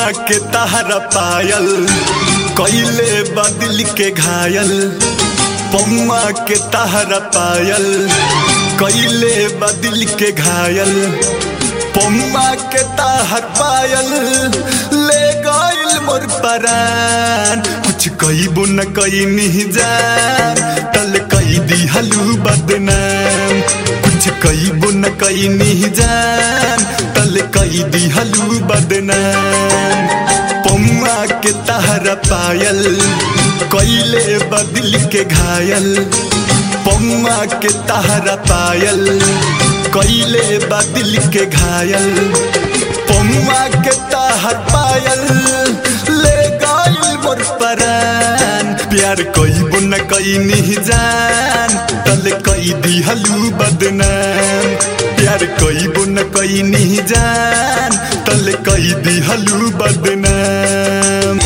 पौआ के तहरा पायल कइले बदिल के घायल पौआ के तहरा पायल कइले बदिल के घायल पौआ के तहर पायल ले गइल मोर परान कुछ कइबो न कइनी जान तल कइ दिहलु बदनाम कुछ कइबो न कइनी जान तल कइ दिहलु बदनाम पौआ के तहरा पायल कइले बदिल के घायल पौआ के तहरा पायल कइले बदिल के घायल पौआ के तहर पायल ले गइल मोर परान प्यार कइबो न कइनी जान तल कइ दिहलु बदनाम प्यार कइबो न कइनी जान तल कइ दिहलु बदनाम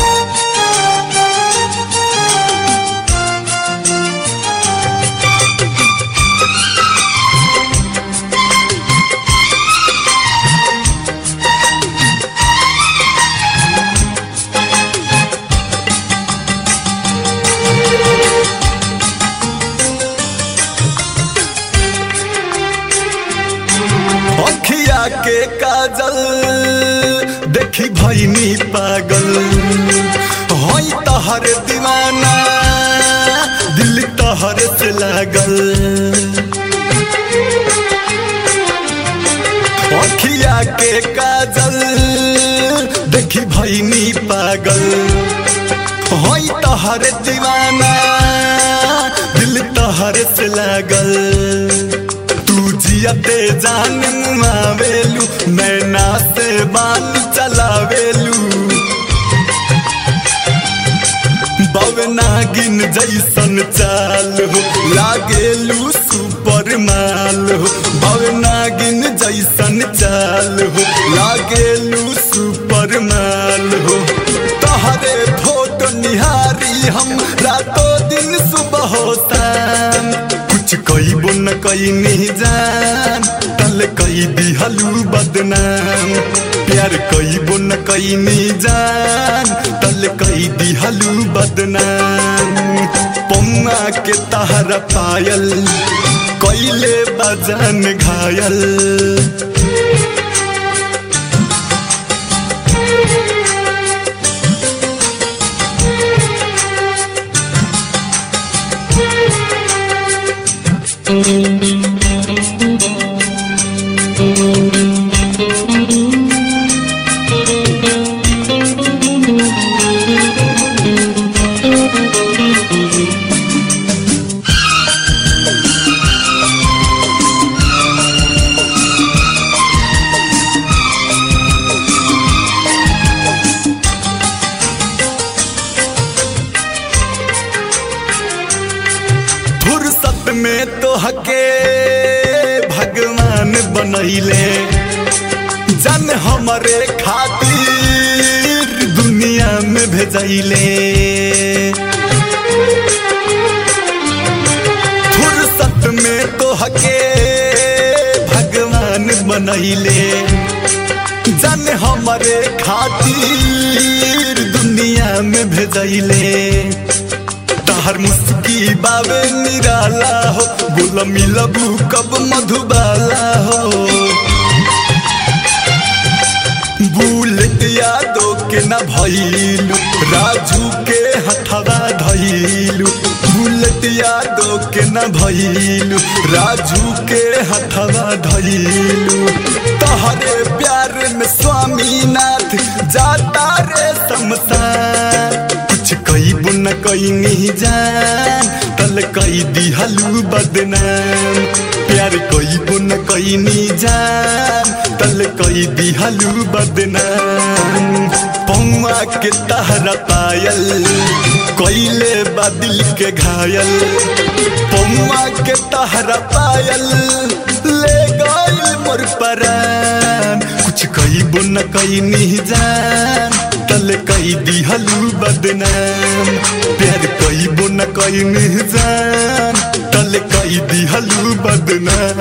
अखिया के काजल देखी भइनी पागल होई तहर दीवाना दिल तहर से लागल अखिया के काजल देखी भइनी पागल होई तहर दीवाना दिल तहर से लागल जियते जान मुआवेलू नैना से बान चलावेलू बवनागिन जैसन चाल हो लागेलू सुपर माल हो बवनागिन जैसन चाल हो लागेलू सुपर माल हो तहरे फोटो निहारी हम रातों दिन सुबह होता कुछ कइबो न कइनी जान तल कइ दिहलु बदनाम प्यार कइबो न कइनी जान तल कइ दिहलु बदनाम पौआ के तहरा पायल कइले बजान घायल में तो हके भगवान बनैले जन हमरे खातिर दुनिया में भेजैले फुर्सत में तो हके भगवान बनैले जन हमरे खातिर दुनिया में भेजैले तहर मुस्की बाबे निराला हो गुलामी लबू कब मधुबाला हो बुलेट यादों के न भइलू राजू के हथवा धइलू बुलेट यादों के न भइलू राजू के हथवा धइलू तहरे प्यार में स्वामीनाथ जाता रे शमशान कइबो न कइनी जान तल कइ दिहलु बदनाम प्यार कइबो न कइनी जान तल कइ दिहलु बदनाम पौआ के तहरा पायल कइले बदिल के घायल पौआ के तहरा पायल ले गइल मोर परान कुछ कइबो न कइनी जान तल कइ दिहलु बदनाम प्यार कइबो न कइनी जान तल कइ दिहलु बदनाम।